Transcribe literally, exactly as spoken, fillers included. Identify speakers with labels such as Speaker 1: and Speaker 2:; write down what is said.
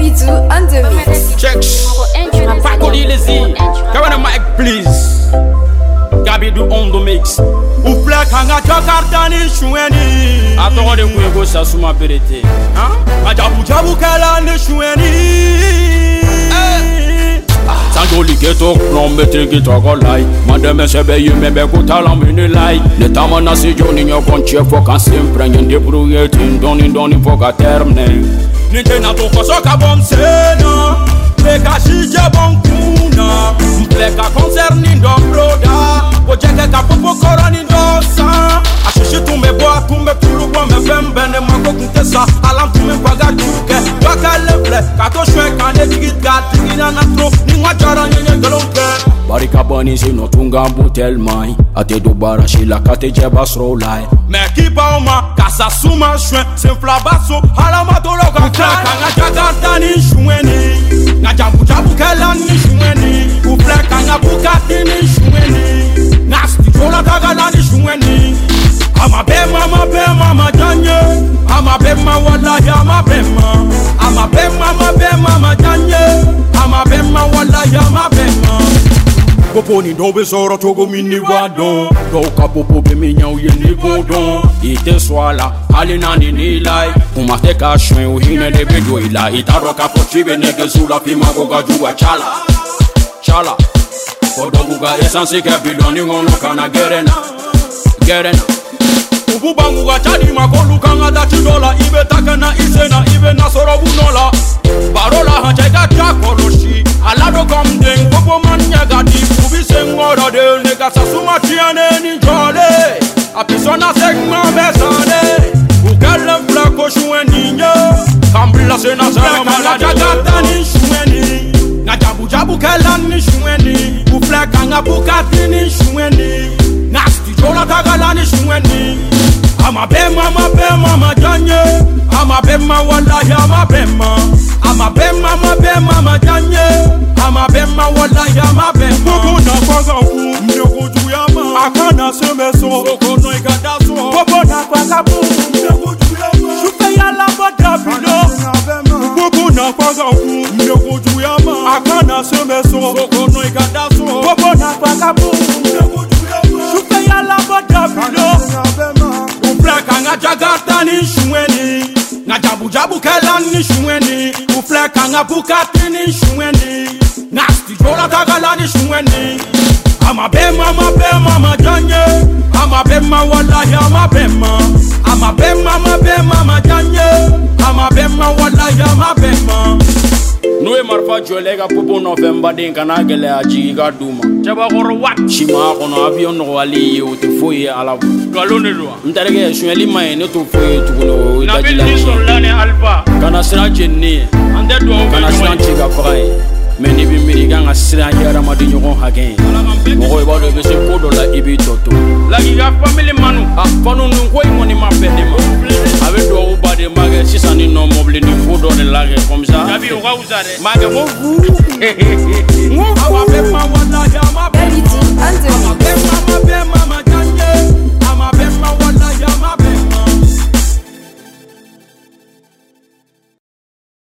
Speaker 1: Baby two on the mix.
Speaker 2: Checks. Pakoli lezi. Come on the mic please. Gabi do on the mix.
Speaker 3: Ou flek hanga Jakarta ni shweni.
Speaker 2: Atoro de kuego sa suma berete. Hein?
Speaker 3: Ajabu jabu kala ni shweni.
Speaker 2: Sanjoli geto klombe tegi togo lai. Madame sebe yu mebe kutala mini lai. Netama na si joni nyo konche foka sempre. Nyende bruye tindoni ndoni foka termne.
Speaker 3: Ninte na toko soka bom sena. Pleka shije bon kuna. Pleka concerni ndo broda. Ojeke ka popo korani ndo sa. Ashishi tume boa tume tulu kwa me fembe. Ne mako kuntesa alam tume kwa gajuke. Waka lefle kato shwe kane digit gati ina na tro. Ni ngwajara nyenye galonke.
Speaker 2: Barika bani si no tunga butel mai. Ate do bara shila kate jeba sro lai.
Speaker 3: Me kipa oma kasa suma shwe. Senfla baso halama dolo kwa kaka. Nga Jakarta ni shweni. Nga jambu jabu kela ni shweni. Ufleka nga bukati ni shweni. Nasty jola tagala ni shweni. Ama bema ama bema ama janye. Ama bema wallahi ama bema. Ama bema ama bema ama janye. Ama bema wallahi ama bema. Popo ni dobe soro togo mini wado.
Speaker 2: Doka popo be mi nyau ye ni godon. Ite swala hali nani ni lai. Umate ka shwen uhine de bedo ila. Itaroka pochibe nege zula pima goga juwa chala. Chala Kodoguga esansi ke biloni ngono kana gerena. Gerena
Speaker 3: Ubu bangu ga chadi makolu kanga da chidola. Ibe takana isena ibe na soro bunola. Barola hanchega chakoloshi. Alado komdeng popo manya gadi. Ubi sengora de nega sasuma tiane ni jole. Apisona segma besane. Ukele flako shweni. Kambila sena sama na Jakarta ni shweni. Nga jabu jabu kela ni shweni. Ufleka nga bukati ni shweni. Nasty jola tagala ni shweni. Ama bema ama bema ama janye. Ama bema wallahi ama bema. Ama bema ama bema ama janye. Ama bema wallahi ama bema. Popo na kwaga ku mnyoko juyama. Akana semeso Popo no ikadaso. Popo na kwaga ku mnyoko juyama. Shupe ya lamba dabilo. Popo na kwaga ku mnyoko juyama. Akana semeso Popo no ikadaso. Popo na kwaga ku mnyoko juyama. Shupe ya lamba dabilo. Ufleka nga Jakarta ni shweni. Nga jabu jabu kela ni shweni. Ufleka nga bukati ni shweni. Nasty jola tagala ni shweni. Ama bema ama bema ama janye. Ama bema wallahi ama bema. Ama bema ama bema ama janye. Ama bema wallahi ama bema.
Speaker 2: Noe marfa jolega popo November den kana gele aji ga duma. Chaba goro wat shima kono avion no wali ye uti foye ala galone do. Ntarege shweli mai ne to foye tukulo
Speaker 3: na bil solane alfa.
Speaker 2: Kana sira jenni.
Speaker 3: Ande do
Speaker 2: kana sira chiga fray. Meni bi miri ganga sira yara madi nyogon hagen. Mo ba do be se kodo la ibi toto.
Speaker 3: La giga family manu.
Speaker 2: Ah fanu nu ko ngoni ma pende ma. Avec do ba de mage sisa ni no mobile ni fodo de lage comme ça.
Speaker 3: Gabi o ga usare.
Speaker 2: Mage mo fu.
Speaker 3: Ama bema wallahi ama bema.
Speaker 1: Baby two on the mix.
Speaker 3: Ama bema ama bema ama